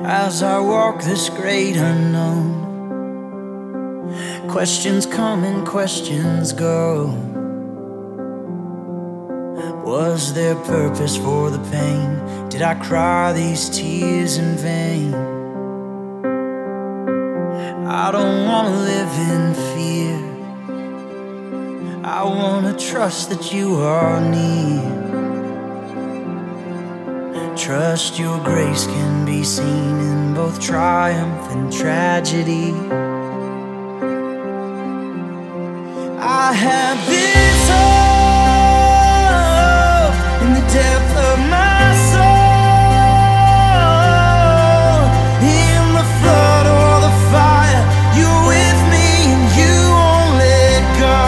As I walk this great unknown, questions come and questions go. Was there purpose for the pain? Did I cry these tears in vain? I don't wanna live in fear. I wanna trust that you are near. Trust your grace can be seen in both triumph and tragedy. I have this hope in the depth of my soul. In the flood or the fire, you're with me and you won't let go.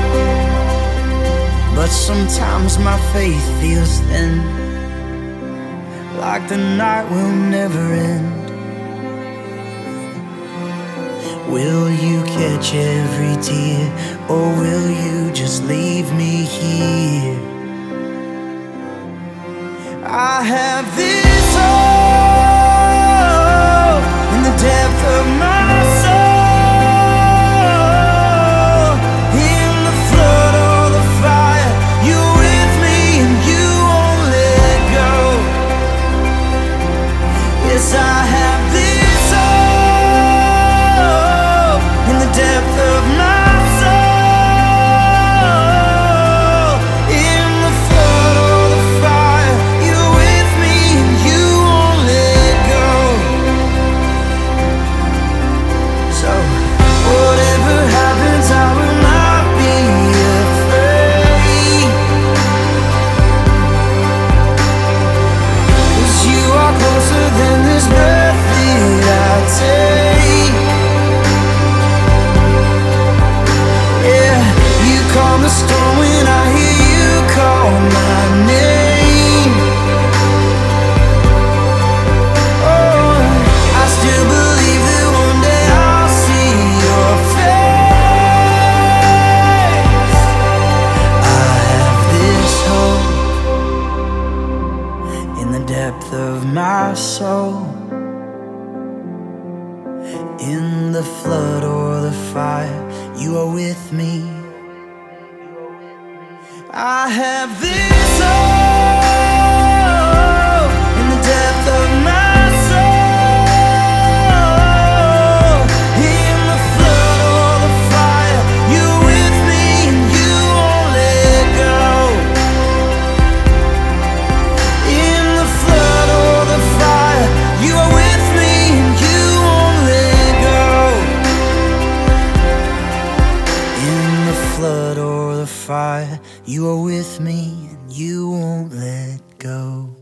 But sometimes my faith feels thin, like the night will never end. Will you catch every tear, or will you just leave me here? I have this hope in the depth of my soul. In the flood or the fire, you're with me and you won't let go. Yes, I have this hope in the depth of my soul. In the flood or the fire, you're with me and you won't let go. So whatever happens, I will not be afraid, 'cause you are closer than this breath that I take. Yeah, you calm the storm when I hear you call my name. Oh, I still believe that one day I'll see your face. I have this hope in the depth of my soul. In the flood or the fire, you are with me. I have this hope in the depth of my soul. In the flood or the fire, you're with me and you won't let go. In the flood or the fire, you are with me and you won't let go. In the flood or the fire, you are with me and you won't let go.